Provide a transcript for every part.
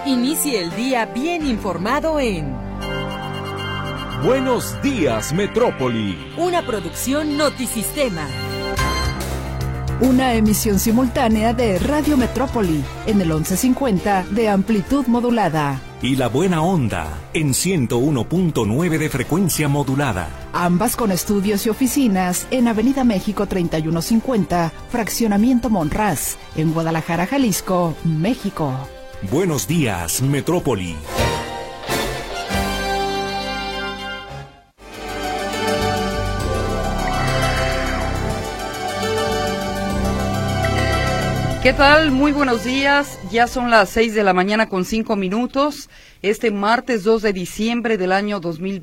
Inicie el día bien informado en Buenos Días, Metrópoli. Una producción Notisistema. Una emisión simultánea de Radio Metrópoli en el 1150 de amplitud modulada. Y La Buena Onda en 101.9 de frecuencia modulada. Ambas con estudios y oficinas en Avenida México 3150, Fraccionamiento Monraz, en Guadalajara, Jalisco, México. Buenos Días, Metrópoli. ¿Qué tal? Muy buenos días. Ya son las 6 de la mañana con 5 minutos. Este martes 2 de diciembre del año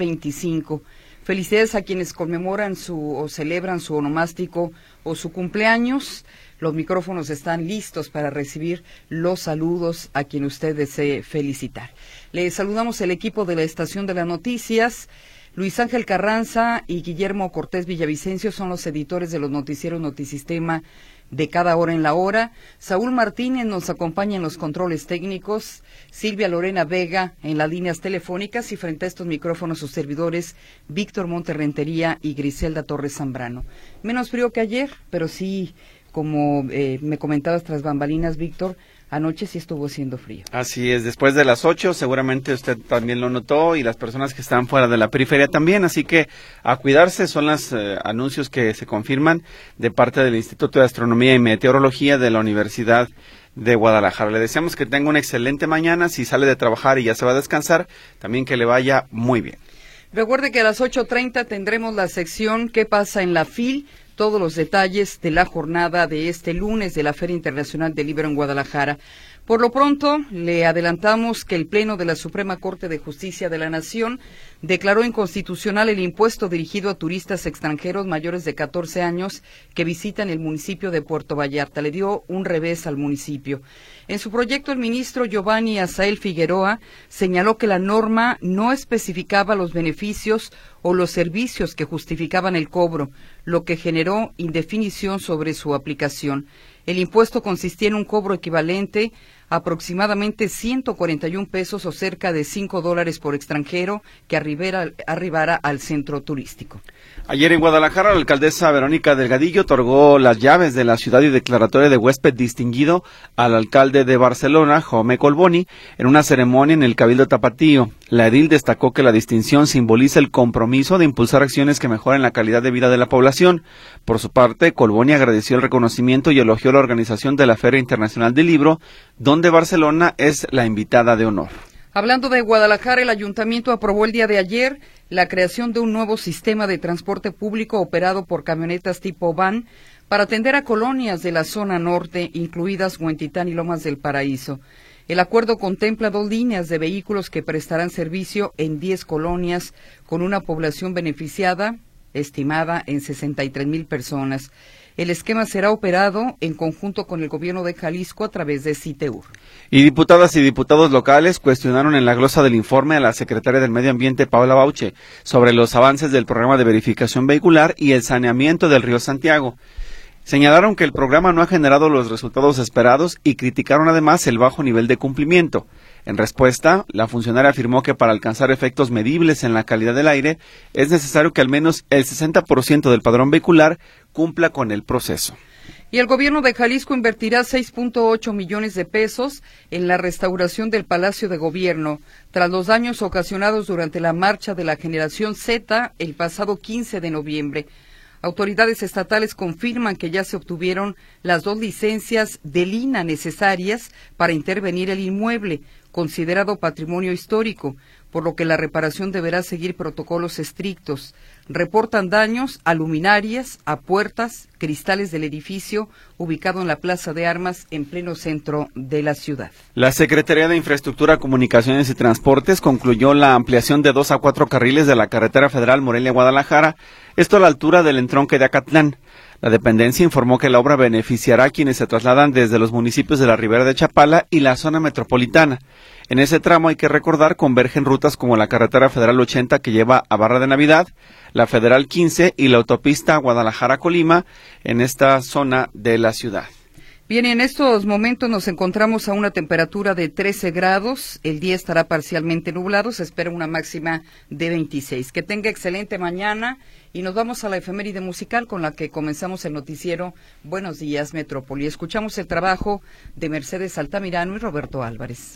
2025. Felicidades a quienes conmemoran o celebran su onomástico o su cumpleaños. Los micrófonos están listos para recibir los saludos a quien usted desee felicitar. Le saludamos el equipo de la Estación de las Noticias. Luis Ángel Carranza y Guillermo Cortés Villavicencio son los editores de los noticieros Notisistema de Cada Hora en la Hora. Saúl Martínez nos acompaña en los controles técnicos, Silvia Lorena Vega en las líneas telefónicas y frente a estos micrófonos sus servidores Víctor Monterrentería y Griselda Torres Zambrano. Menos frío que ayer, pero sí, como me comentabas tras bambalinas, Víctor, anoche sí estuvo haciendo frío. Así es, después de las 8, seguramente usted también lo notó y las personas que están fuera de la periferia también, así que a cuidarse. Son los anuncios que se confirman de parte del Instituto de Astronomía y Meteorología de la Universidad de Guadalajara. Le deseamos que tenga una excelente mañana. Si sale de trabajar y ya se va a descansar, también que le vaya muy bien. Recuerde que a las 8:30 tendremos la sección ¿Qué pasa en la FIL? Todos los detalles de la jornada de este lunes de la Feria Internacional del Libro en Guadalajara. Por lo pronto, le adelantamos que el Pleno de la Suprema Corte de Justicia de la Nación declaró inconstitucional el impuesto dirigido a turistas extranjeros mayores de 14 años que visitan el municipio de Puerto Vallarta. Le dio un revés al municipio. En su proyecto, el ministro Giovanni Azael Figueroa señaló que la norma no especificaba los beneficios o los servicios que justificaban el cobro, lo que generó indefinición sobre su aplicación. El impuesto consistía en un cobro equivalente a aproximadamente 141 pesos o cerca de $5 por extranjero que arribara al centro turístico. Ayer en Guadalajara, la alcaldesa Verónica Delgadillo otorgó las llaves de la ciudad y declaratoria de huésped distinguido al alcalde de Barcelona, Jaume Colboni, en una ceremonia en el Cabildo Tapatío. La edil destacó que la distinción simboliza el compromiso de impulsar acciones que mejoren la calidad de vida de la población. Por su parte, Colboni agradeció el reconocimiento y elogió la organización de la Feria Internacional del Libro, donde Barcelona es la invitada de honor. Hablando de Guadalajara, el ayuntamiento aprobó el día de ayer la creación de un nuevo sistema de transporte público operado por camionetas tipo van para atender a colonias de la zona norte, incluidas Huentitán y Lomas del Paraíso. El acuerdo contempla 2 líneas de vehículos que prestarán servicio en 10 colonias con una población beneficiada estimada en 63,000 personas. El esquema será operado en conjunto con el gobierno de Jalisco a través de CITEUR. Y diputadas y diputados locales cuestionaron en la glosa del informe a la secretaria del Medio Ambiente, Paula Bauche, sobre los avances del programa de verificación vehicular y el saneamiento del río Santiago. Señalaron que el programa no ha generado los resultados esperados y criticaron además el bajo nivel de cumplimiento. En respuesta, la funcionaria afirmó que para alcanzar efectos medibles en la calidad del aire es necesario que al menos el 60% del padrón vehicular cumpla con el proceso. Y el gobierno de Jalisco invertirá 6.8 millones de pesos en la restauración del Palacio de Gobierno, tras los daños ocasionados durante la marcha de la Generación Z el pasado 15 de noviembre. Autoridades estatales confirman que ya se obtuvieron las 2 licencias del INAH necesarias para intervenir el inmueble, considerado patrimonio histórico, por lo que la reparación deberá seguir protocolos estrictos. Reportan daños a luminarias, a puertas, cristales del edificio ubicado en la Plaza de Armas en pleno centro de la ciudad. La Secretaría de Infraestructura, Comunicaciones y Transportes concluyó la ampliación de 2 a 4 carriles de la carretera federal Morelia-Guadalajara, esto a la altura del entronque de Acatlán. La dependencia informó que la obra beneficiará a quienes se trasladan desde los municipios de la Ribera de Chapala y la zona metropolitana. En ese tramo, hay que recordar, convergen rutas como la carretera federal 80 que lleva a Barra de Navidad, la federal 15 y la autopista Guadalajara-Colima en esta zona de la ciudad. Bien, en estos momentos nos encontramos a una temperatura de 13 grados, el día estará parcialmente nublado, se espera una máxima de 26. Que tenga excelente mañana y nos vamos a la efeméride musical con la que comenzamos el noticiero Buenos Días Metrópoli. Escuchamos el trabajo de Mercedes Altamirano y Roberto Álvarez.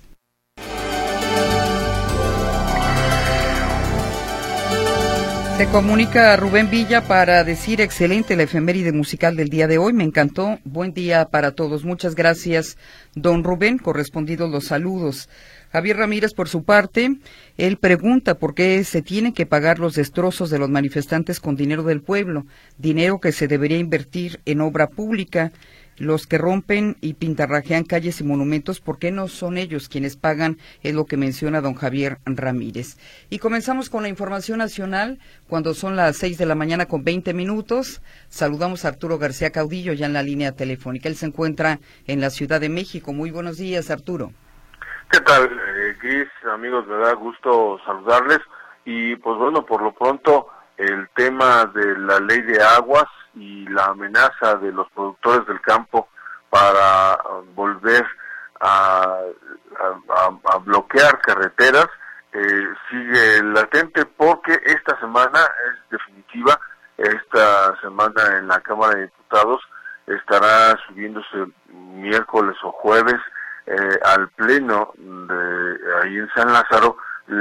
Se comunica Rubén Villa para decir excelente la efeméride musical del día de hoy, me encantó, buen día para todos, muchas gracias don Rubén, correspondidos los saludos. Javier Ramírez por su parte, él pregunta por qué se tienen que pagar los destrozos de los manifestantes con dinero del pueblo, dinero que se debería invertir en obra pública. Los que rompen y pintarrajean calles y monumentos, ¿por qué no son ellos quienes pagan? Es lo que menciona don Javier Ramírez. Y comenzamos con la información nacional, cuando son las 6 de la mañana con 20 minutos. Saludamos a Arturo García Caudillo ya en la línea telefónica. Él se encuentra en la Ciudad de México. Muy buenos días, Arturo. ¿Qué tal, Cris? Amigos, me da gusto saludarles. Y pues bueno, por lo pronto, el tema de la ley de aguas y la amenaza de los productores del campo para volver a bloquear carreteras sigue latente, porque esta semana es definitiva. Esta semana en la Cámara de Diputados estará subiéndose miércoles o jueves al pleno de ahí en San Lázaro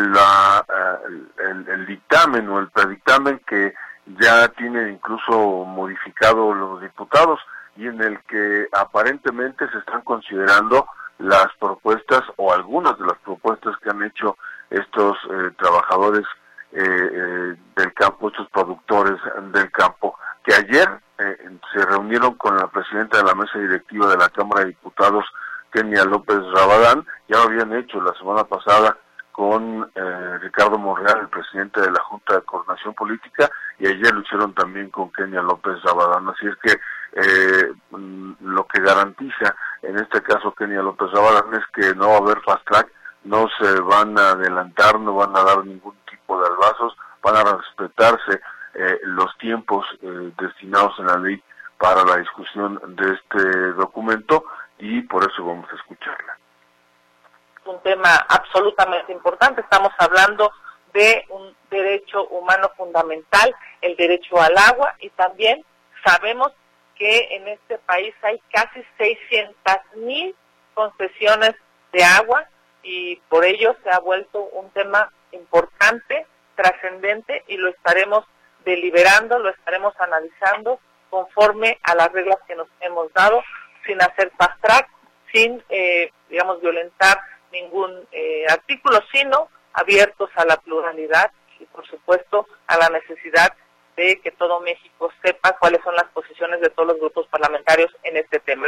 el dictamen o el predictamen que ya tienen incluso modificado los diputados, y en el que aparentemente se están considerando las propuestas o algunas de las propuestas que han hecho estos trabajadores del campo, estos productores del campo, que ayer se reunieron con la presidenta de la mesa directiva de la Cámara de Diputados, Kenia López Rabadán. Ya lo habían hecho la semana pasada con Ricardo Monreal, el presidente de la Junta de Coordinación Política, y ayer lo hicieron también con Kenia López Rabadán. Así es que lo que garantiza en este caso Kenia López Rabadán es que no va a haber fast track, no se van a adelantar, no van a dar ningún tipo de albazos, van a respetarse los tiempos destinados en la ley para la discusión de este documento, y por eso vamos a escucharla. Un tema absolutamente importante. Estamos hablando de un derecho humano fundamental, el derecho al agua, y también sabemos que en este país hay casi 600,000 concesiones de agua, y por ello se ha vuelto un tema importante, trascendente, y lo estaremos deliberando, lo estaremos analizando conforme a las reglas que nos hemos dado, sin hacer fast track, sin, violentar ningún artículo, sino abiertos a la pluralidad y, por supuesto, a la necesidad de que todo México sepa cuáles son las posiciones de todos los grupos parlamentarios en este tema.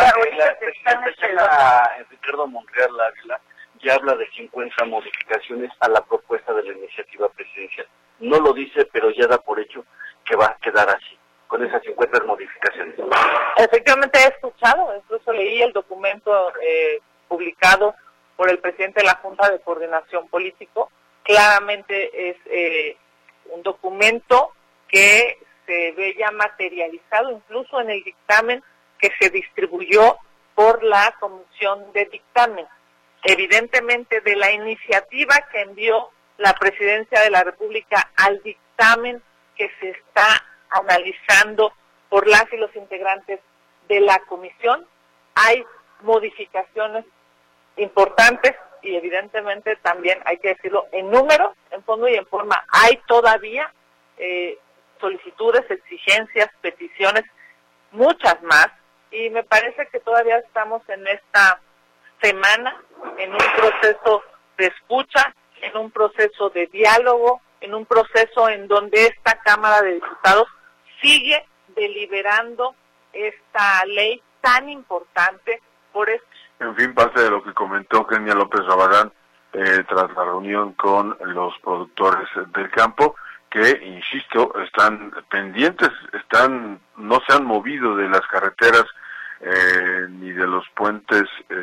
Ricardo Monreal Ávila ya habla de 50 modificaciones a la propuesta de la iniciativa presidencial. No lo dice, pero ya da por hecho que va a quedar así, con esas 50 modificaciones. Efectivamente he escuchado, incluso leí el documento publicado por el presidente de la Junta de Coordinación Político. Claramente es un documento que se ve ya materializado incluso en el dictamen que se distribuyó por la Comisión de Dictamen. Evidentemente, de la iniciativa que envió la Presidencia de la República al dictamen que se está analizando por las y los integrantes de la comisión, hay modificaciones importantes y evidentemente también hay que decirlo en número, en fondo y en forma. Hay todavía solicitudes, exigencias, peticiones, muchas más, y me parece que todavía estamos en esta semana en un proceso de escucha, en un proceso de diálogo, en un proceso en donde esta Cámara de Diputados sigue deliberando esta ley tan importante. Por eso, en fin, parte de lo que comentó Kenia López Rabadán tras la reunión con los productores del campo, que, insisto, están pendientes, no se han movido de las carreteras ni de los puentes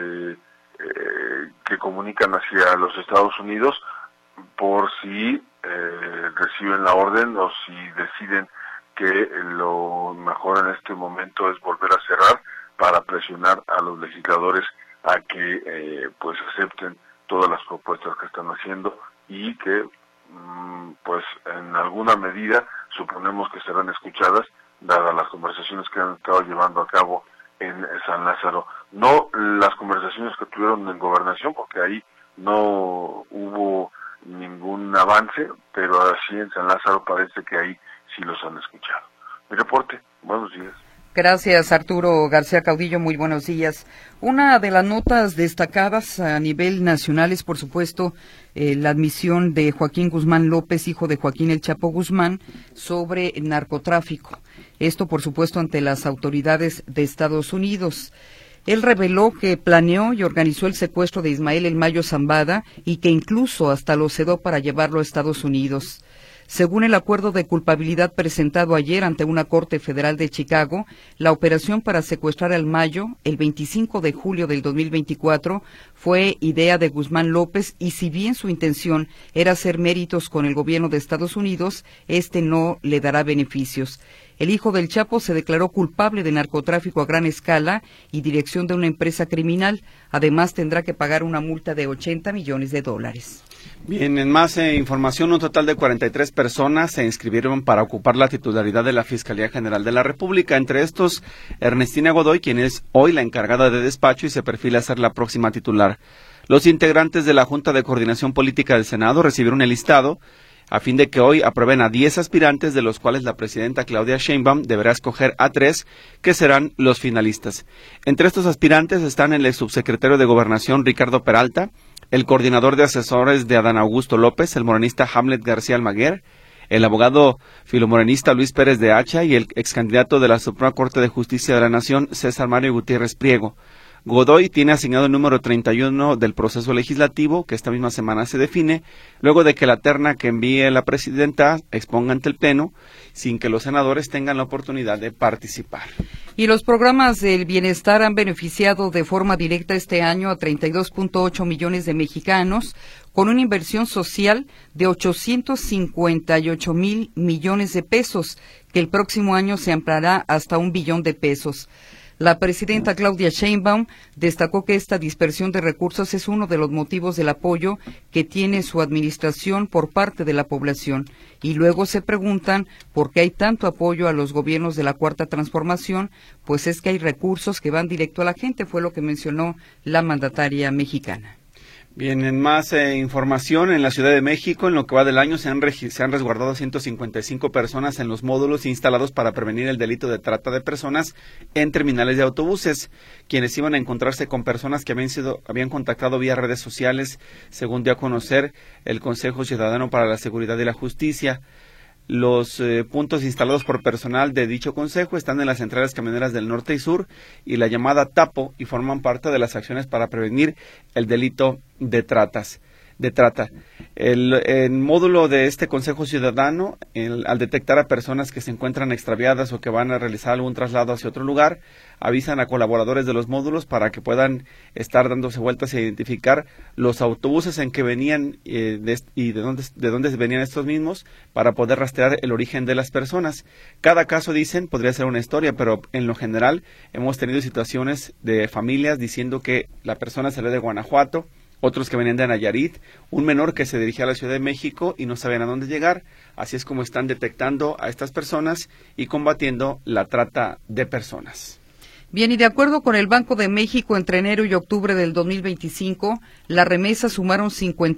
que comunican hacia los Estados Unidos, por si reciben la orden o si deciden que lo mejor en este momento es volver a cerrar para presionar a los legisladores a que pues acepten todas las propuestas que están haciendo y que pues en alguna medida suponemos que serán escuchadas dadas las conversaciones que han estado llevando a cabo en San Lázaro. No las conversaciones que tuvieron en Gobernación, porque ahí no hubo ningún avance, pero así en San Lázaro parece que ahí sí los han escuchado. Mi reporte, buenos días. Gracias, Arturo García Caudillo, muy buenos días. Una de las notas destacadas a nivel nacional es, por supuesto, la admisión de Joaquín Guzmán López, hijo de Joaquín El Chapo Guzmán, sobre narcotráfico. Esto, por supuesto, ante las autoridades de Estados Unidos. Él reveló que planeó y organizó el secuestro de Ismael El Mayo Zambada y que incluso hasta lo sedó para llevarlo a Estados Unidos. Según el acuerdo de culpabilidad presentado ayer ante una corte federal de Chicago, la operación para secuestrar al Mayo, el 25 de julio del 2024, fue idea de Guzmán López y si bien su intención era hacer méritos con el gobierno de Estados Unidos, este no le dará beneficios. El hijo del Chapo se declaró culpable de narcotráfico a gran escala y dirección de una empresa criminal. Además, tendrá que pagar una multa de $80 millones. Bien, en más información, un total de 43 personas se inscribieron para ocupar la titularidad de la Fiscalía General de la República. Entre estos, Ernestina Godoy, quien es hoy la encargada de despacho y se perfila a ser la próxima titular. Los integrantes de la Junta de Coordinación Política del Senado recibieron el listado a fin de que hoy aprueben a 10 aspirantes, de los cuales la presidenta Claudia Sheinbaum deberá escoger a 3, que serán los finalistas. Entre estos aspirantes están el exsubsecretario de Gobernación Ricardo Peralta, el coordinador de asesores de Adán Augusto López, el morenista Hamlet García Almaguer, el abogado filomorenista Luis Pérez de Hacha y el excandidato de la Suprema Corte de Justicia de la Nación, César Mario Gutiérrez Priego. Godoy tiene asignado el número 31 del proceso legislativo, que esta misma semana se define, luego de que la terna que envíe la presidenta exponga ante el Pleno, sin que los senadores tengan la oportunidad de participar. Y los programas del bienestar han beneficiado de forma directa este año a 32.8 millones de mexicanos, con una inversión social de 858,000 millones de pesos, que el próximo año se ampliará hasta 1 billón de pesos. La presidenta Claudia Sheinbaum destacó que esta dispersión de recursos es uno de los motivos del apoyo que tiene su administración por parte de la población. Y luego se preguntan por qué hay tanto apoyo a los gobiernos de la Cuarta Transformación, pues es que hay recursos que van directo a la gente, fue lo que mencionó la mandataria mexicana. Bien, en más información, en la Ciudad de México, en lo que va del año, se han resguardado 155 personas en los módulos instalados para prevenir el delito de trata de personas en terminales de autobuses, quienes iban a encontrarse con personas que habían contactado vía redes sociales, según dio a conocer el Consejo Ciudadano para la Seguridad y la Justicia. Los puntos instalados por personal de dicho consejo están en las centrales camioneras del norte y sur y la llamada TAPO, y forman parte de las acciones para prevenir el delito de trata. El módulo de este Consejo Ciudadano, al detectar a personas que se encuentran extraviadas o que van a realizar algún traslado hacia otro lugar, avisan a colaboradores de los módulos para que puedan estar dándose vueltas e identificar los autobuses en que venían y de dónde venían estos mismos, para poder rastrear el origen de las personas. Cada caso, dicen, podría ser una historia, pero en lo general hemos tenido situaciones de familias diciendo que la persona salió de Guanajuato, otros que venían de Nayarit, un menor que se dirigía a la Ciudad de México y no sabían a dónde llegar. Así es como están detectando a estas personas y combatiendo la trata de personas. Bien, y de acuerdo con el Banco de México, entre enero y octubre del 2025, las remesas sumaron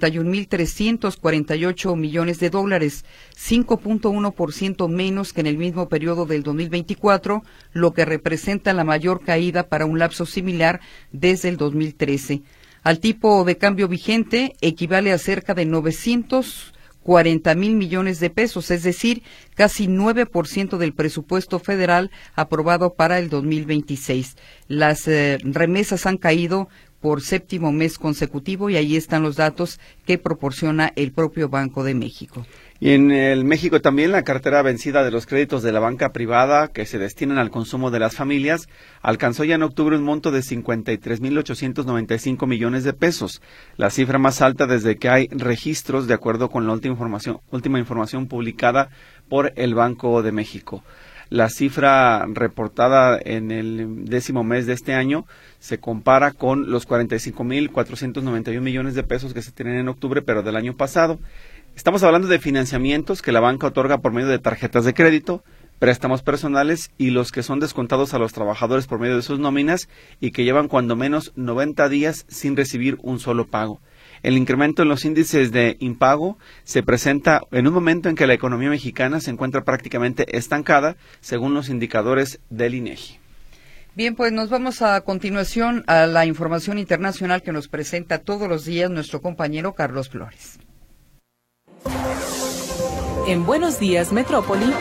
51,348 millones de dólares, 5.1% menos que en el mismo periodo del 2024, lo que representa la mayor caída para un lapso similar desde el 2013. Al tipo de cambio vigente equivale a cerca de 940,000 millones de pesos, es decir, casi 9% del presupuesto federal aprobado para el 2026. Las remesas han caído por séptimo mes consecutivo y ahí están los datos que proporciona el propio Banco de México. Y en el México también la cartera vencida de los créditos de la banca privada que se destinan al consumo de las familias alcanzó ya en octubre un monto de 53,895 millones de pesos, la cifra más alta desde que hay registros, de acuerdo con la última información publicada por el Banco de México. La cifra reportada en el 10º mes de este año se compara con los 45,491 millones de pesos que se tienen en octubre, pero del año pasado. Estamos hablando de financiamientos que la banca otorga por medio de tarjetas de crédito, préstamos personales y los que son descontados a los trabajadores por medio de sus nóminas y que llevan cuando menos 90 días sin recibir un solo pago. El incremento en los índices de impago se presenta en un momento en que la economía mexicana se encuentra prácticamente estancada, según los indicadores del INEGI. Bien, pues nos vamos a continuación a la información internacional que nos presenta todos los días nuestro compañero Carlos Flores. En Buenos Días, Metrópoli,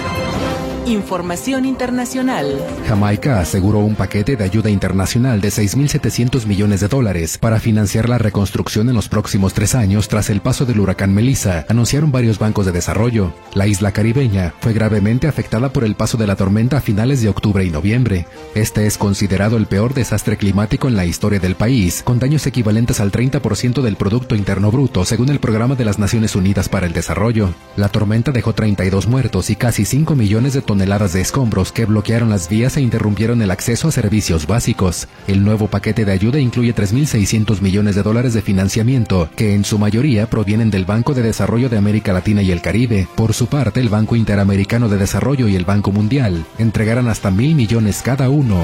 información internacional. Jamaica aseguró un paquete de ayuda internacional de $6.700 millones para financiar la reconstrucción en los próximos 3 años tras el paso del huracán Melissa, anunciaron varios bancos de desarrollo. La isla caribeña fue gravemente afectada por el paso de la tormenta a finales de octubre y noviembre. Este es considerado el peor desastre climático en la historia del país, con daños equivalentes al 30% del Producto Interno Bruto, según el Programa de las Naciones Unidas para el Desarrollo. La tormenta dejó 32 muertos y casi 5 millones de toneladas de escombros que bloquearon las vías e interrumpieron el acceso a servicios básicos. El nuevo paquete de ayuda incluye $3.600 millones de financiamiento, que en su mayoría provienen del Banco de Desarrollo de América Latina y el Caribe. Por su parte, el Banco Interamericano de Desarrollo y el Banco Mundial entregarán hasta $1.000 millones cada uno.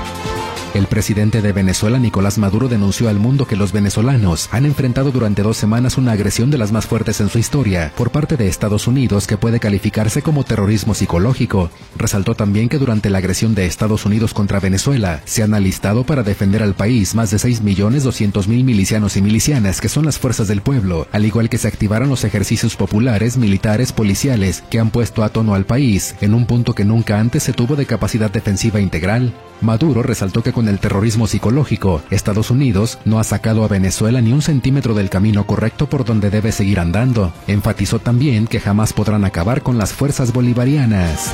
El presidente de Venezuela, Nicolás Maduro, denunció al mundo que los venezolanos han enfrentado durante 2 semanas una agresión de las más fuertes en su historia por parte de Estados Unidos que puede calificarse como terrorismo psicológico. Resaltó también que durante la agresión de Estados Unidos contra Venezuela se han alistado para defender al país más de 6.200.000 milicianos y milicianas que son las fuerzas del pueblo, al igual que se activaron los ejercicios populares, militares, policiales que han puesto a tono al país en un punto que nunca antes se tuvo de capacidad defensiva integral. Maduro resaltó que con el terrorismo psicológico, Estados Unidos no ha sacado a Venezuela ni un centímetro del camino correcto por donde debe seguir andando. Enfatizó también que jamás podrán acabar con las fuerzas bolivarianas.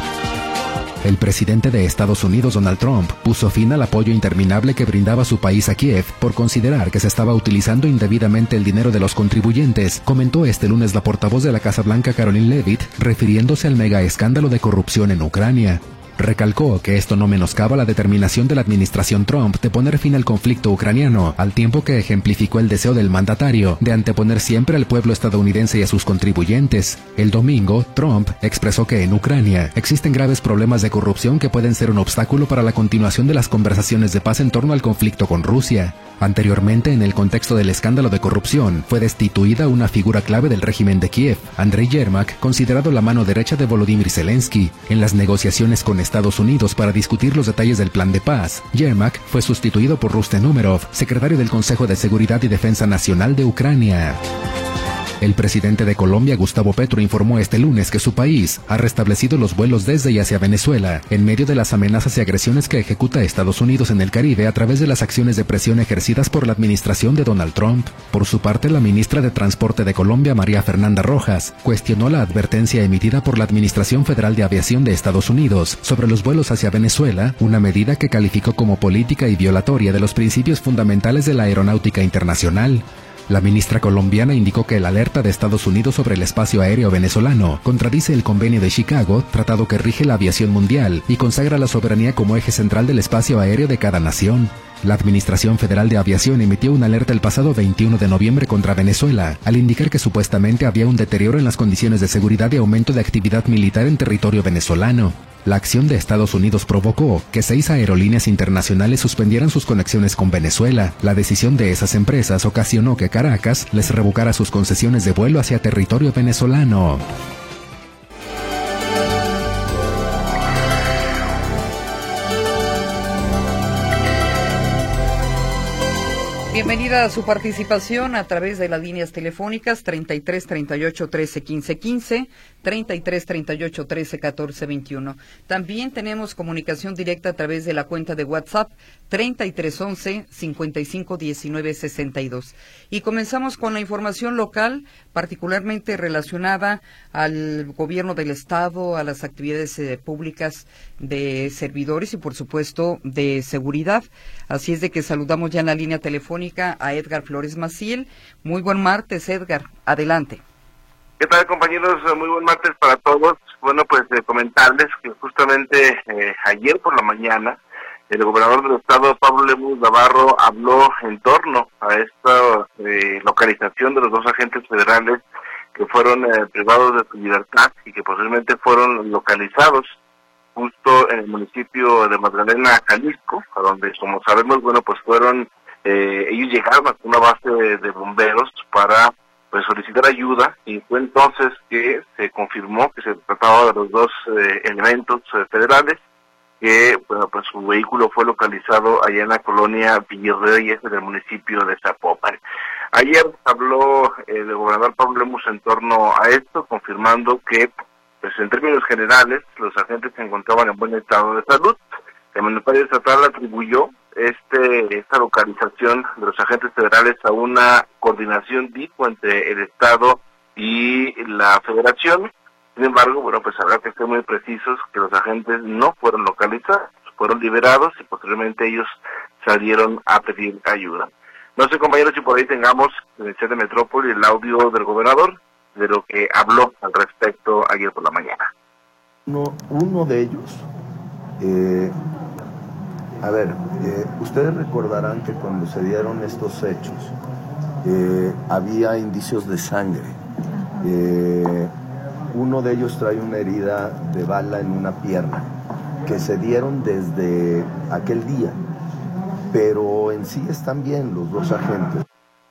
El presidente de Estados Unidos, Donald Trump, puso fin al apoyo interminable que brindaba su país a Kiev por considerar que se estaba utilizando indebidamente el dinero de los contribuyentes, comentó este lunes la portavoz de la Casa Blanca, Caroline Leavitt, refiriéndose al mega escándalo de corrupción en Ucrania. Recalcó que esto no menoscaba la determinación de la administración Trump de poner fin al conflicto ucraniano, al tiempo que ejemplificó el deseo del mandatario de anteponer siempre al pueblo estadounidense y a sus contribuyentes. El domingo, Trump expresó que en Ucrania existen graves problemas de corrupción que pueden ser un obstáculo para la continuación de las conversaciones de paz en torno al conflicto con Rusia. Anteriormente, en el contexto del escándalo de corrupción, fue destituida una figura clave del régimen de Kiev, Andrei Yermak, considerado la mano derecha de Volodymyr Zelensky. En las negociaciones con Estados Unidos para discutir los detalles del plan de paz, Yermak fue sustituido por Rustem Umerov, secretario del Consejo de Seguridad y Defensa Nacional de Ucrania. El presidente de Colombia, Gustavo Petro, informó este lunes que su país ha restablecido los vuelos desde y hacia Venezuela, en medio de las amenazas y agresiones que ejecuta Estados Unidos en el Caribe a través de las acciones de presión ejercidas por la administración de Donald Trump. Por su parte, la ministra de Transporte de Colombia, María Fernanda Rojas, cuestionó la advertencia emitida por la Administración Federal de Aviación de Estados Unidos sobre los vuelos hacia Venezuela, una medida que calificó como política y violatoria de los principios fundamentales de la aeronáutica internacional. La ministra colombiana indicó que la alerta de Estados Unidos sobre el espacio aéreo venezolano contradice el Convenio de Chicago, tratado que rige la aviación mundial y consagra la soberanía como eje central del espacio aéreo de cada nación. La Administración Federal de Aviación emitió una alerta el pasado 21 de noviembre contra Venezuela, al indicar que supuestamente había un deterioro en las condiciones de seguridad y aumento de actividad militar en territorio venezolano. La acción de Estados Unidos provocó que 6 aerolíneas internacionales suspendieran sus conexiones con Venezuela. La decisión de esas empresas ocasionó que Caracas les revocara sus concesiones de vuelo hacia territorio venezolano. Bienvenida a su participación a través de las líneas telefónicas 33 38 13 15 15, 33 38 13 14 21. También tenemos comunicación directa a través de la cuenta de WhatsApp 33 11 55 19 62. Y comenzamos con la información local, particularmente relacionada al gobierno del Estado, a las actividades públicas de servidores y, por supuesto, de seguridad. Así es de que saludamos ya en la línea telefónica a Edgar Flores Maciel. Muy buen martes, Edgar. Adelante. ¿Qué tal, compañeros? Muy buen martes para todos. Bueno, pues comentarles que justamente ayer por la mañana el gobernador del estado, Pablo Lemus Navarro, habló en torno a esta localización de los dos agentes federales que fueron privados de su libertad y que posiblemente fueron localizados justo en el municipio de Magdalena, Jalisco, a donde, como sabemos, bueno, pues fueron, ellos llegaron a una base de bomberos para pues solicitar ayuda, y fue entonces que se confirmó que se trataba de los dos elementos federales, que bueno, pues su vehículo fue localizado allá en la colonia Villarreyes, en el municipio de Zapopan. Ayer habló el gobernador Pablo Lemus en torno a esto, confirmando que pues en términos generales los agentes se encontraban en buen estado de salud. El mandatario estatal atribuyó esta localización de los agentes federales a una coordinación, dijo, entre el estado y la federación. Sin embargo, bueno, pues habrá que ser muy precisos que los agentes no fueron localizados, fueron liberados y posteriormente ellos salieron a pedir ayuda. No sé, compañeros, si por ahí tengamos en el chat de Metrópoli el audio del gobernador de lo que habló al respecto ayer por la mañana. Uno de ellos, ustedes recordarán que cuando se dieron estos hechos había indicios de sangre. Uno de ellos trae una herida de bala en una pierna que se dieron desde aquel día, pero en sí están bien los dos agentes.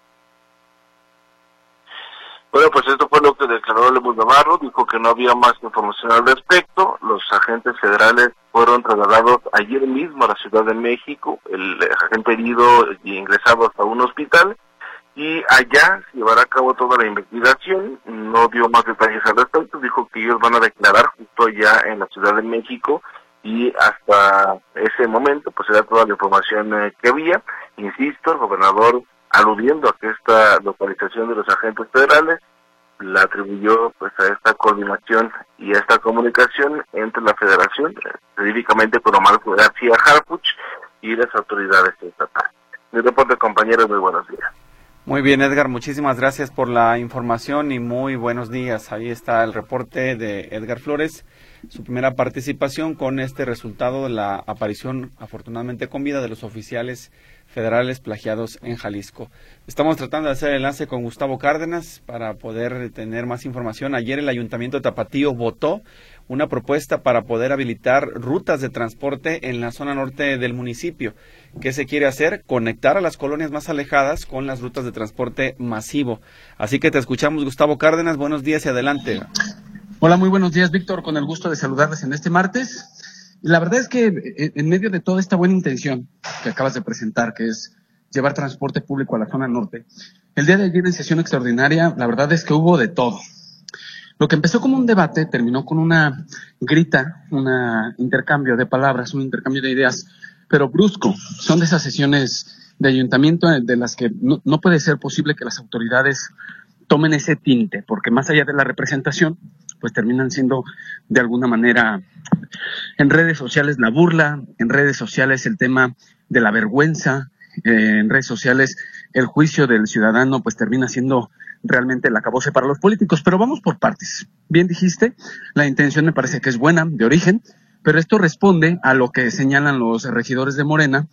Bueno, pues esto fue lo que declaró Lemus Navarro, dijo que no había más información al respecto. Los agentes federales fueron trasladados ayer mismo a la Ciudad de México, el agente herido y ingresado hasta un hospital, y allá se llevará a cabo toda la investigación. No dio más detalles al respecto, dijo que ellos van a declarar justo allá en la Ciudad de México, y hasta ese momento pues era toda la información que había. Insisto, el gobernador, aludiendo a que esta localización de los agentes federales la atribuyó pues a esta coordinación y a esta comunicación entre la federación, específicamente con Omar García Harfuch, y las autoridades estatales. Mi reporte, compañeros, muy buenos días. Muy bien, Edgar, muchísimas gracias por la información y muy buenos días. Ahí está el reporte de Edgar Flores, su primera participación con este resultado de la aparición, afortunadamente con vida, de los oficiales federales plagiados en Jalisco. Estamos tratando de hacer el enlace con Gustavo Cárdenas para poder tener más información. Ayer el Ayuntamiento de Tapatío votó una propuesta para poder habilitar rutas de transporte en la zona norte del municipio. ¿Qué se quiere hacer? Conectar a las colonias más alejadas con las rutas de transporte masivo. Así que te escuchamos, Gustavo Cárdenas. Buenos días y adelante. Hola, muy buenos días, Víctor. Con el gusto de saludarles en este martes. La verdad es que en medio de toda esta buena intención que acabas de presentar, que es llevar transporte público a la zona norte, el día de ayer en sesión extraordinaria, la verdad es que hubo de todo. Lo que empezó como un debate terminó con una grita, un intercambio de palabras, un intercambio de ideas, pero brusco. Son de esas sesiones de ayuntamiento de las que no puede ser posible que las autoridades tomen ese tinte, porque más allá de la representación, pues terminan siendo de alguna manera en redes sociales la burla, en redes sociales el tema de la vergüenza, en redes sociales el juicio del ciudadano pues termina siendo realmente el acabose para los políticos. Pero vamos por partes. Bien dijiste, la intención me parece que es buena, de origen, pero esto responde a lo que señalan los regidores de Morena,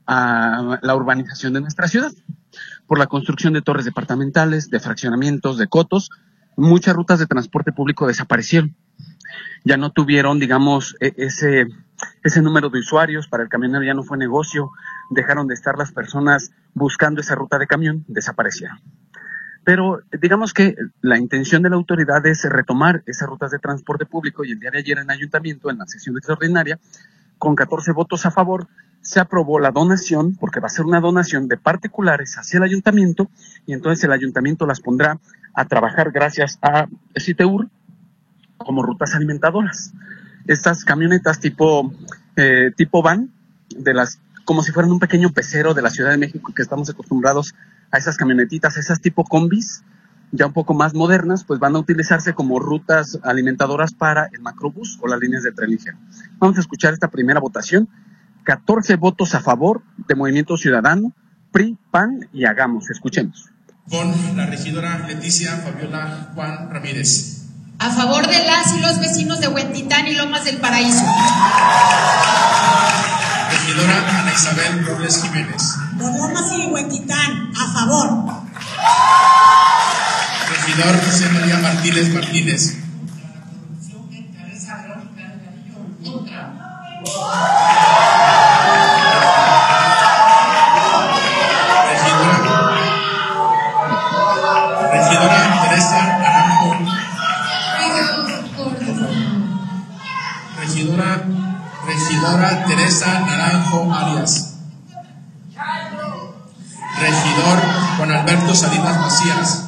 a la urbanización de nuestra ciudad, por la construcción de torres departamentales, de fraccionamientos, de cotos. Muchas rutas de transporte público desaparecieron. Ya no tuvieron, digamos, ese número de usuarios. Para el camionero ya no fue negocio. Dejaron de estar las personas buscando esa ruta de camión, desaparecieron. Pero digamos que la intención de la autoridad es retomar esas rutas de transporte público, y el día de ayer en ayuntamiento, en la sesión extraordinaria, con 14 votos a favor, se aprobó la donación, porque va a ser una donación de particulares hacia el ayuntamiento, y entonces el ayuntamiento las pondrá a trabajar gracias a CITEUR como rutas alimentadoras. Estas camionetas tipo van, como si fueran un pequeño pecero de la Ciudad de México, que estamos acostumbrados a esas camionetitas, esas tipo combis, ya un poco más modernas, pues van a utilizarse como rutas alimentadoras para el macrobús o las líneas de tren ligero. Vamos a escuchar esta primera votación. 14 votos a favor de Movimiento Ciudadano, PRI, PAN y Hagamos. Escuchemos. Con la regidora Leticia Fabiola Juan Ramírez. A favor de las y los vecinos de Huentitán y Lomas del Paraíso. Regidora Ana Isabel Robles Jiménez. Por Lomas y Huentitán, a favor. Regidor José María Martínez Martínez. Regidora Teresa Naranjo. Regidora Teresa Naranjo Arias. Regidor Juan Alberto Salinas Macías.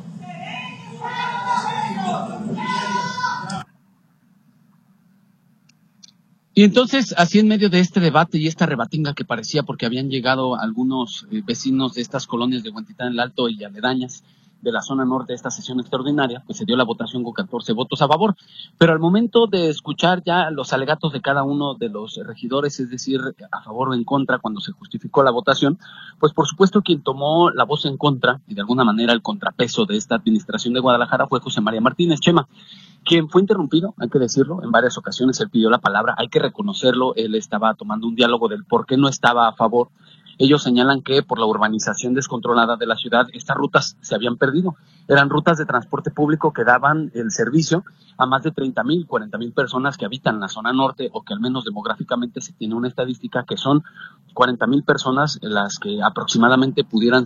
Y entonces, así en medio de este debate y esta rebatinga que parecía, porque habían llegado algunos vecinos de estas colonias de Huentitán el Alto y aledañas de la zona norte de esta sesión extraordinaria, pues se dio la votación con 14 votos a favor. Pero al momento de escuchar ya los alegatos de cada uno de los regidores, es decir, a favor o en contra, cuando se justificó la votación, pues por supuesto quien tomó la voz en contra y de alguna manera el contrapeso de esta administración de Guadalajara fue José María Martínez. Chema, quien fue interrumpido, hay que decirlo, en varias ocasiones él pidió la palabra, hay que reconocerlo, él estaba tomando un diálogo del por qué no estaba a favor. Ellos señalan que por la urbanización descontrolada de la ciudad, estas rutas se habían perdido. Eran rutas de transporte público que daban el servicio a más de 30,000, 40,000 personas que habitan la zona norte, o que al menos demográficamente se tiene una estadística que son 40,000 personas las que aproximadamente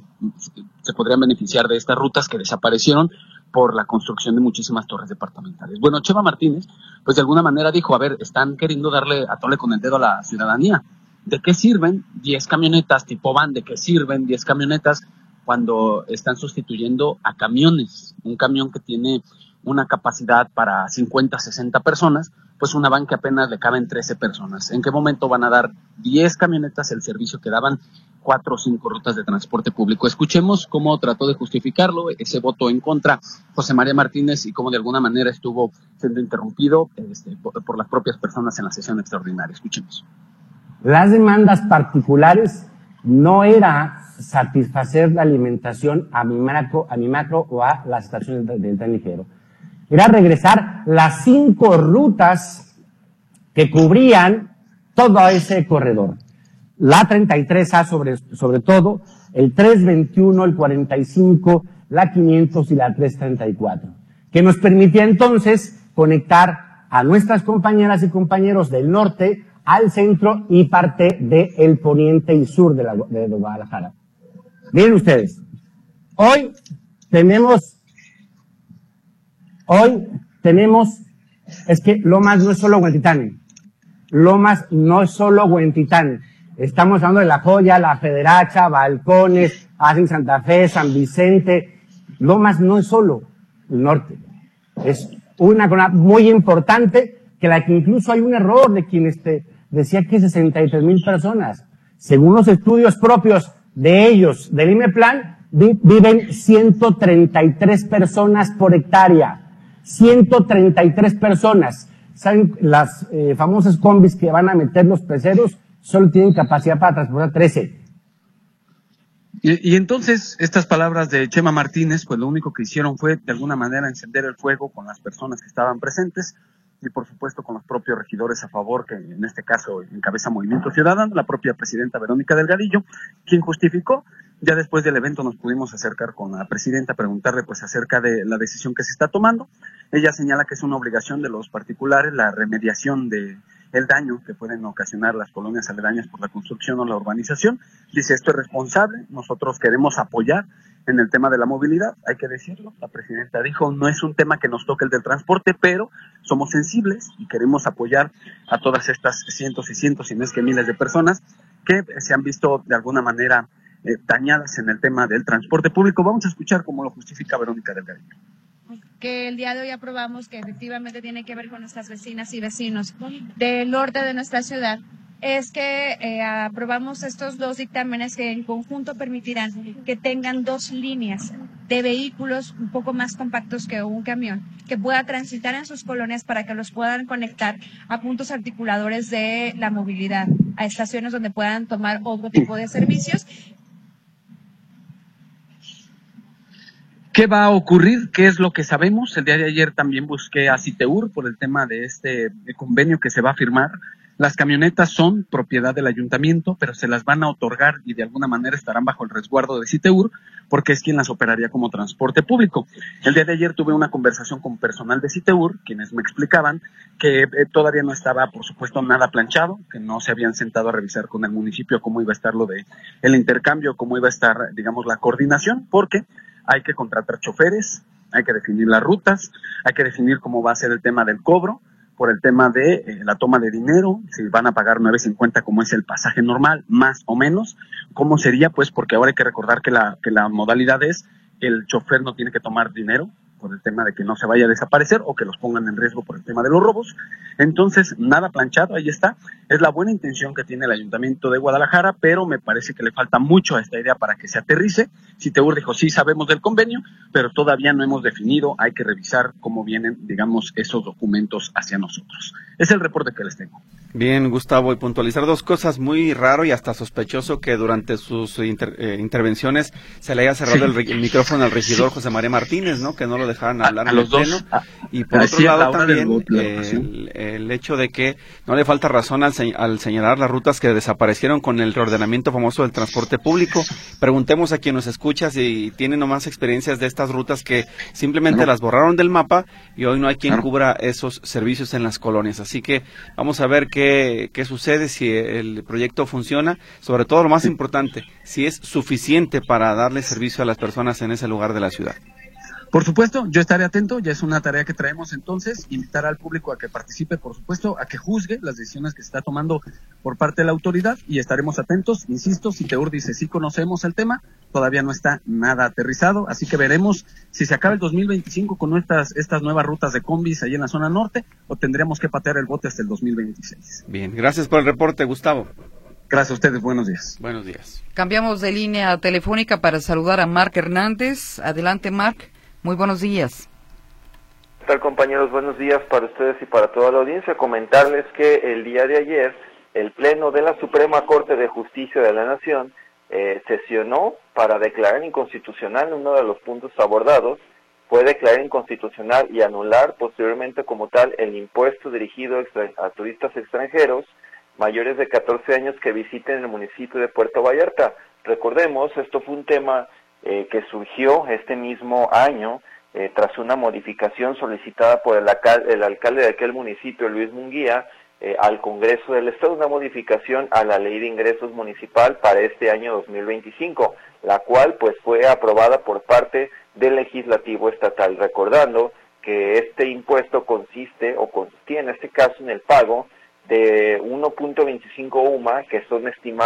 se podrían beneficiar de estas rutas que desaparecieron por la construcción de muchísimas torres departamentales. Bueno, Chema Martínez, pues de alguna manera dijo, a ver, están queriendo darle a tole con el dedo a la ciudadanía. ¿De qué sirven 10 camionetas tipo van? ¿De qué sirven 10 camionetas cuando están sustituyendo a camiones? Un camión que tiene una capacidad para 50, 60 personas, pues una van que apenas le caben 13 personas. ¿En qué momento van a dar 10 camionetas el servicio que daban 4 o 5 rutas de transporte público? Escuchemos cómo trató de justificarlo ese voto en contra José María Martínez y cómo de alguna manera estuvo siendo interrumpido por las propias personas en la sesión extraordinaria. Escuchemos. Las demandas particulares no era satisfacer la alimentación a mi macro o a las estaciones del tren ligero. Era regresar las 5 rutas que cubrían todo ese corredor. La 33A sobre todo, el 321, el 45, la 500 y la 334, que nos permitía entonces conectar a nuestras compañeras y compañeros del norte al centro y parte del poniente y sur de Guadalajara. Miren ustedes, hoy tenemos, es que Lomas no es solo Huentitán, Lomas no es solo Huentitán, estamos hablando de La Joya, La Federacha, Balcones, Hacen Santa Fe, San Vicente. Lomas no es solo el norte, es una cosa muy importante, que incluso hay un error de quien decía que 63,000 personas. Según los estudios propios de ellos, del IMEPLAN, viven 133 personas por hectárea. 133 personas. ¿Saben? Las famosas combis que van a meter los peceros solo tienen capacidad para transportar 13. Y entonces, estas palabras de Chema Martínez, pues lo único que hicieron fue, de alguna manera, encender el fuego con las personas que estaban presentes, y por supuesto con los propios regidores a favor, que en este caso encabeza Movimiento Ciudadano, la propia presidenta Verónica Delgadillo, quien justificó. Ya después del evento nos pudimos acercar con la presidenta, preguntarle pues acerca de la decisión que se está tomando. Ella señala que es una obligación de los particulares la remediación de el daño que pueden ocasionar las colonias aledañas por la construcción o la urbanización. Dice, esto es responsable, nosotros queremos apoyar en el tema de la movilidad, hay que decirlo. La presidenta dijo, no es un tema que nos toque el del transporte, pero somos sensibles y queremos apoyar a todas estas cientos y cientos, si no es que miles de personas que se han visto de alguna manera dañadas en el tema del transporte público. Vamos a escuchar cómo lo justifica Verónica Delgadillo. Que el día de hoy aprobamos, que efectivamente tiene que ver con nuestras vecinas y vecinos del norte de nuestra ciudad, es que aprobamos estos 2 dictámenes que en conjunto permitirán que tengan 2 líneas de vehículos un poco más compactos que un camión, que pueda transitar en sus colonias para que los puedan conectar a puntos articuladores de la movilidad, a estaciones donde puedan tomar otro tipo de servicios. ¿Qué va a ocurrir? ¿Qué es lo que sabemos? El día de ayer también busqué a Citeur por el tema de este convenio que se va a firmar. Las camionetas son propiedad del ayuntamiento, pero se las van a otorgar y de alguna manera estarán bajo el resguardo de Citeur, porque es quien las operaría como transporte público. El día de ayer tuve una conversación con personal de Citeur, quienes me explicaban que todavía no estaba, por supuesto, nada planchado, que no se habían sentado a revisar con el municipio cómo iba a estar lo de el intercambio, cómo iba a estar, digamos, la coordinación, porque hay que contratar choferes, hay que definir las rutas, hay que definir cómo va a ser el tema del cobro, por el tema de la toma de dinero, si van a pagar 9.50 como es el pasaje normal, más o menos, ¿cómo sería? Pues porque ahora hay que recordar que la modalidad es el chofer no tiene que tomar dinero por el tema de que no se vaya a desaparecer o que los pongan en riesgo por el tema de los robos. Entonces, nada planchado, ahí está. Es la buena intención que tiene el Ayuntamiento de Guadalajara, pero me parece que le falta mucho a esta idea para que se aterrice. Citeur dijo, sí sabemos del convenio, pero todavía no hemos definido, hay que revisar cómo vienen, digamos, esos documentos hacia nosotros. Es el reporte que les tengo. Bien, Gustavo, y puntualizar dos cosas, muy raro y hasta sospechoso que durante sus intervenciones se le haya cerrado el micrófono al regidor José María Martínez, ¿no? Que no lo dejaran hablar en el pleno. Y por otro lado también el hecho de que no le falta razón al señalar las rutas que desaparecieron con el reordenamiento famoso del transporte público. Preguntemos a quien nos escucha si tiene nomás experiencias de estas rutas que simplemente las borraron del mapa y hoy no hay quien cubra esos servicios en las colonias. Así que vamos a ver qué sucede, si el proyecto funciona, sobre todo lo más importante, si es suficiente para darle servicio a las personas en ese lugar de la ciudad. Por supuesto, yo estaré atento, ya es una tarea que traemos entonces, invitar al público a que participe, por supuesto, a que juzgue las decisiones que se está tomando por parte de la autoridad y estaremos atentos. Insisto, Citeur dice, sí conocemos el tema, todavía no está nada aterrizado, así que veremos si se acaba el 2025 con estas nuevas rutas de combis ahí en la zona norte o tendremos que patear el bote hasta el 2026. Bien, gracias por el reporte, Gustavo. Gracias a ustedes, buenos días. Buenos días. Cambiamos de línea telefónica para saludar a Marc Hernández. Adelante, Marc. Muy buenos días. ¿Qué tal, compañeros? Buenos días para ustedes y para toda la audiencia. Comentarles que el día de ayer el Pleno de la Suprema Corte de Justicia de la Nación sesionó para declarar inconstitucional uno de los puntos abordados. Fue declarar inconstitucional y anular posteriormente como tal el impuesto dirigido a turistas extranjeros mayores de 14 años que visiten el municipio de Puerto Vallarta. Recordemos, esto fue un tema que surgió este mismo año tras una modificación solicitada por el alcalde de aquel municipio, Luis Munguía, al Congreso del Estado, una modificación a la Ley de Ingresos Municipal para este año 2025, la cual pues fue aprobada por parte del Legislativo Estatal, recordando que este impuesto consistía en este caso en el pago de 1.25 UMA, que son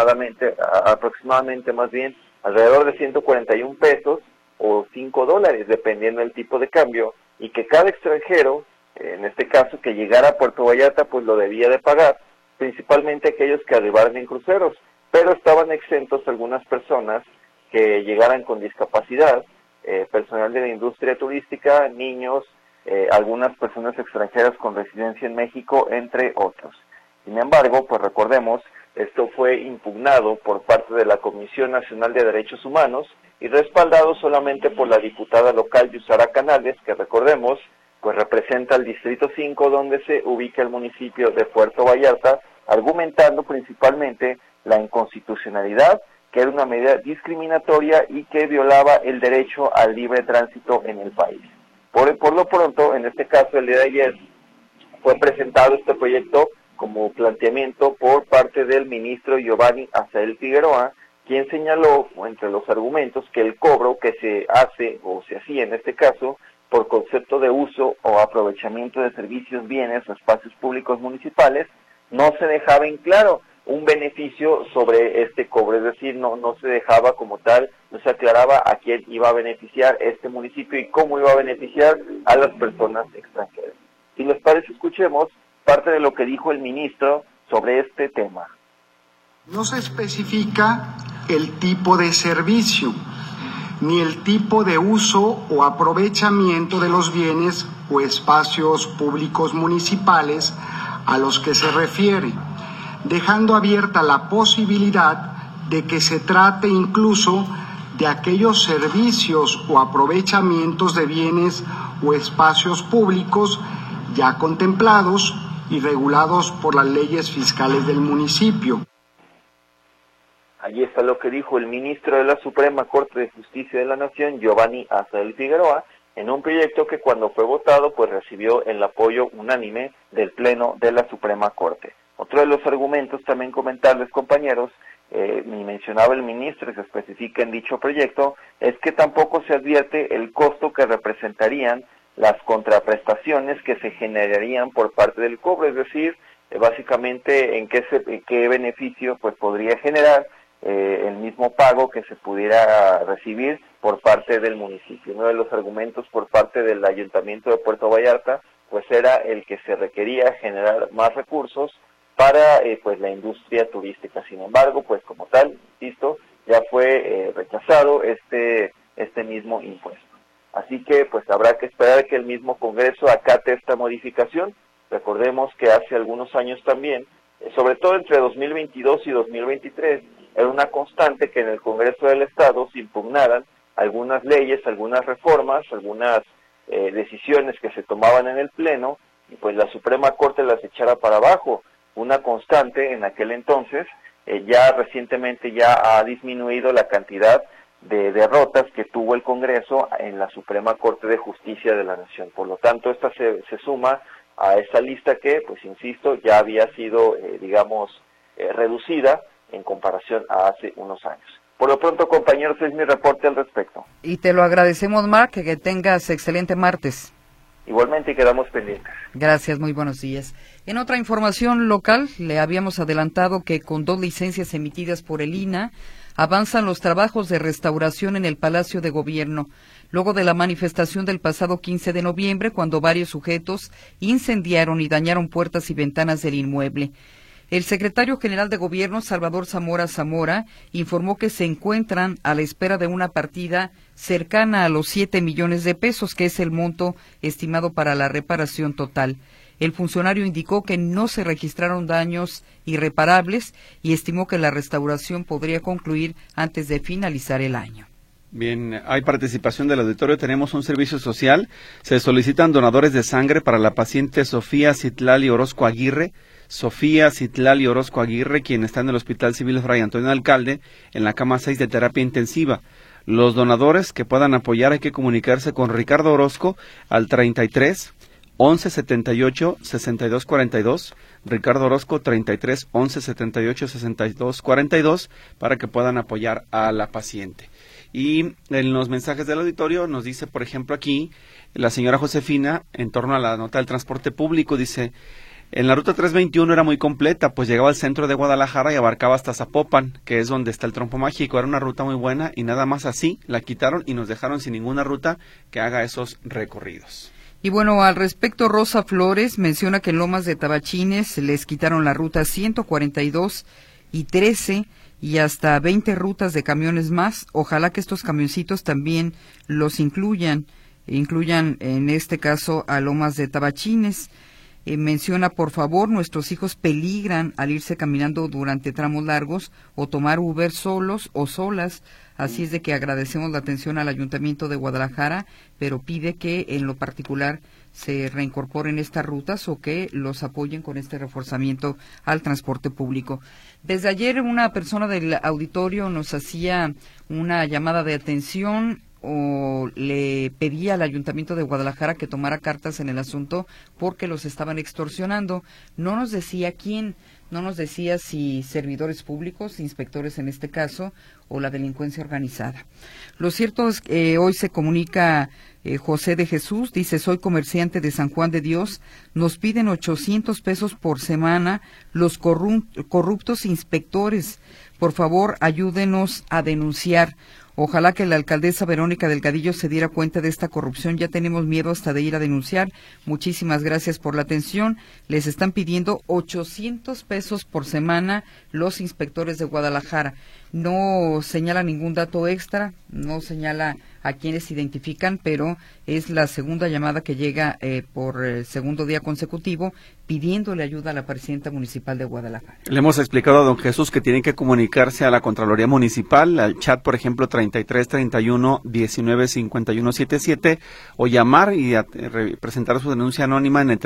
aproximadamente más bien alrededor de 141 pesos o $5, dependiendo del tipo de cambio, y que cada extranjero, en este caso que llegara a Puerto Vallarta, pues lo debía de pagar, principalmente aquellos que arribaran en cruceros, pero estaban exentos algunas personas que llegaran con discapacidad, personal de la industria turística, niños, algunas personas extranjeras con residencia en México, entre otros. Sin embargo, pues recordemos, esto fue impugnado por parte de la Comisión Nacional de Derechos Humanos y respaldado solamente por la diputada local Yusara Canales, que recordemos, pues representa el Distrito 5, donde se ubica el municipio de Puerto Vallarta, argumentando principalmente la inconstitucionalidad, que era una medida discriminatoria y que violaba el derecho al libre tránsito en el país. Por lo pronto, en este caso, el día de ayer, fue presentado este proyecto como planteamiento por parte del ministro Giovanni Azael Figueroa, quien señaló entre los argumentos que el cobro que se hace o se hacía en este caso por concepto de uso o aprovechamiento de servicios, bienes o espacios públicos municipales no se dejaba en claro un beneficio sobre este cobro, es decir, no se dejaba como tal, no se aclaraba a quién iba a beneficiar este municipio y cómo iba a beneficiar a las personas extranjeras. Si les parece, escuchemos parte de lo que dijo el ministro sobre este tema. No se especifica el tipo de servicio, ni el tipo de uso o aprovechamiento de los bienes o espacios públicos municipales a los que se refiere, dejando abierta la posibilidad de que se trate incluso de aquellos servicios o aprovechamientos de bienes o espacios públicos ya contemplados y regulados por las leyes fiscales del municipio. Allí está lo que dijo el ministro de la Suprema Corte de Justicia de la Nación, Giovanni Azael Figueroa, en un proyecto que cuando fue votado pues recibió el apoyo unánime del Pleno de la Suprema Corte. Otro de los argumentos, también comentarles, compañeros, mencionaba el ministro y se especifica en dicho proyecto, es que tampoco se advierte el costo que representarían las contraprestaciones que se generarían por parte del cobro, es decir, básicamente en qué beneficio pues podría generar el mismo pago que se pudiera recibir por parte del municipio. Uno de los argumentos por parte del Ayuntamiento de Puerto Vallarta pues era el que se requería generar más recursos para pues la industria turística. Sin embargo, pues como tal, insisto, ya fue rechazado este mismo impuesto. Así que pues habrá que esperar que el mismo Congreso acate esta modificación. Recordemos que hace algunos años también, sobre todo entre 2022 y 2023, era una constante que en el Congreso del Estado se impugnaran algunas leyes, algunas reformas, algunas decisiones que se tomaban en el Pleno, y pues la Suprema Corte las echara para abajo. Una constante en aquel entonces, ya recientemente ya ha disminuido la cantidad de derrotas que tuvo el Congreso en la Suprema Corte de Justicia de la Nación. Por lo tanto, esta se suma a esa lista que, pues insisto, ya había sido, reducida en comparación a hace unos años. Por lo pronto, compañeros, es mi reporte al respecto. Y te lo agradecemos, Marc, que tengas excelente martes. Igualmente, quedamos pendientes. Gracias, muy buenos días. En otra información local, le habíamos adelantado que con 2 licencias emitidas por el INAH, avanzan los trabajos de restauración en el Palacio de Gobierno, luego de la manifestación del pasado 15 de noviembre, cuando varios sujetos incendiaron y dañaron puertas y ventanas del inmueble. El secretario general de Gobierno, Salvador Zamora, informó que se encuentran a la espera de una partida cercana a los 7 millones de pesos, que es el monto estimado para la reparación total. El funcionario indicó que no se registraron daños irreparables y estimó que la restauración podría concluir antes de finalizar el año. Bien, hay participación del auditorio, tenemos un servicio social. Se solicitan donadores de sangre para la paciente Sofía Citlali Orozco Aguirre. Sofía Citlali Orozco Aguirre, quien está en el Hospital Civil Fray Antonio Alcalde, en la cama 6 de terapia intensiva. Los donadores que puedan apoyar hay que comunicarse con Ricardo Orozco al 33 11 78 62 42, Ricardo Orozco 33 11 78 62 42, para que puedan apoyar a la paciente. Y en los mensajes del auditorio nos dice, por ejemplo, aquí la señora Josefina, en torno a la nota del transporte público, dice: en la ruta 321 era muy completa, pues llegaba al centro de Guadalajara y abarcaba hasta Zapopan, que es donde está el Trompo Mágico. Era una ruta muy buena y nada más así la quitaron y nos dejaron sin ninguna ruta que haga esos recorridos. Y bueno, al respecto, Rosa Flores menciona que en Lomas de Tabachines les quitaron la ruta 142 y 13 y hasta 20 rutas de camiones más. Ojalá que estos camioncitos también los incluyan en este caso a Lomas de Tabachines. Menciona, por favor, nuestros hijos peligran al irse caminando durante tramos largos o tomar Uber solos o solas. Así es de que agradecemos la atención al Ayuntamiento de Guadalajara, pero pide que en lo particular se reincorporen estas rutas o que los apoyen con este reforzamiento al transporte público. Desde ayer una persona del auditorio nos hacía una llamada de atención o le pedía al Ayuntamiento de Guadalajara que tomara cartas en el asunto porque los estaban extorsionando. No nos decía quién, no nos decía si servidores públicos, inspectores en este caso, o la delincuencia organizada. Lo cierto es que hoy se comunica José de Jesús, dice: soy comerciante de San Juan de Dios, nos piden 800 pesos por semana los corruptos inspectores. Por favor, ayúdenos a denunciar. Ojalá que la alcaldesa Verónica Delgadillo se diera cuenta de esta corrupción. Ya tenemos miedo hasta de ir a denunciar. Muchísimas gracias por la atención. Les están pidiendo 800 pesos por semana los inspectores de Guadalajara. No señala ningún dato extra, no señala a quienes identifican, pero es la segunda llamada que llega por segundo día consecutivo pidiéndole ayuda a la presidenta municipal de Guadalajara. Le hemos explicado a don Jesús que tienen que comunicarse a la Contraloría Municipal, al chat, por ejemplo, 3331-195177, o llamar y presentar su denuncia anónima en el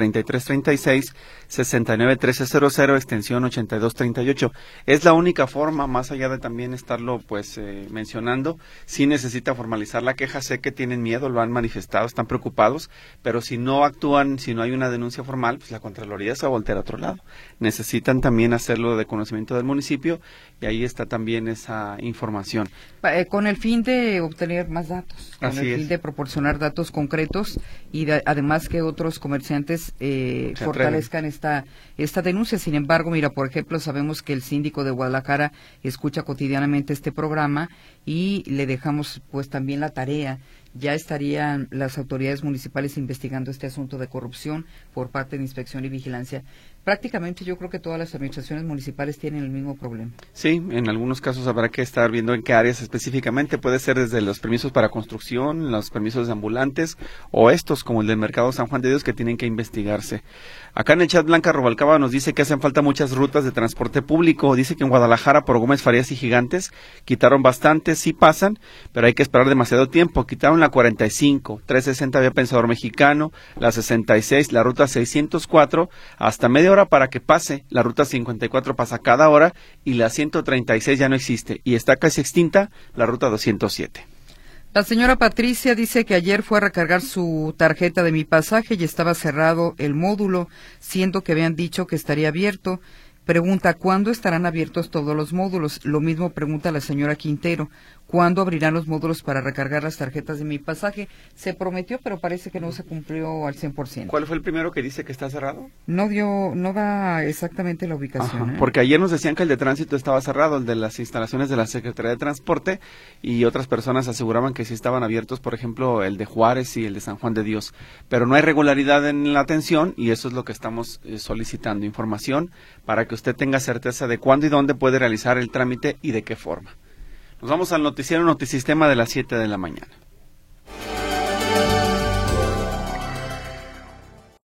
3336-691300, extensión 8238. Es la única forma, más allá de también estarlo mencionando. Sí necesita formalizar la queja, sé que tienen miedo, lo han manifestado, están preocupados, pero si no actúan, si no hay una denuncia formal, pues la Contraloría se va a voltear a otro lado. Necesitan también hacerlo de conocimiento del municipio y ahí está también esa información. Con el fin de obtener más datos, con el fin de proporcionar datos concretos y además que otros comerciantes fortalezcan esta denuncia. Sin embargo, mira, por ejemplo, sabemos que el síndico de Guadalajara escucha cotidianamente este programa y le dejamos pues también la tarea. Ya estarían las autoridades municipales investigando este asunto de corrupción por parte de Inspección y Vigilancia. Prácticamente yo creo que todas las administraciones municipales tienen el mismo problema. Sí, en algunos casos habrá que estar viendo en qué áreas específicamente. Puede ser desde los permisos para construcción, los permisos de ambulantes o estos como el del Mercado San Juan de Dios que tienen que investigarse. Acá en el chat Blanca Rubalcaba nos dice que hacen falta muchas rutas de transporte público. Dice que en Guadalajara por Gómez Farías y Gigantes quitaron bastantes, sí pasan, pero hay que esperar demasiado tiempo. Quitaron la 45, 360 vía Pensador Mexicano, la 66, la ruta 604, hasta media hora para que pase. La ruta 54 pasa cada hora y la 136 ya no existe y está casi extinta la ruta 207. La señora Patricia dice que ayer fue a recargar su tarjeta de Mi Pasaje y estaba cerrado el módulo, siendo que habían dicho que estaría abierto. Pregunta, ¿cuándo estarán abiertos todos los módulos? Lo mismo pregunta la señora Quintero, ¿cuándo abrirán los módulos para recargar las tarjetas de Mi Pasaje? Se prometió, pero parece que no se cumplió al 100%. ¿Cuál fue el primero que dice que está cerrado? No da exactamente la ubicación. Porque ayer nos decían que el de tránsito estaba cerrado, el de las instalaciones de la Secretaría de Transporte, y otras personas aseguraban que sí estaban abiertos, por ejemplo, el de Juárez y el de San Juan de Dios. Pero no hay regularidad en la atención y eso es lo que estamos solicitando, información para que usted tenga certeza de cuándo y dónde puede realizar el trámite y de qué forma. Nos vamos al noticiero Notisistema de las 7 de la mañana.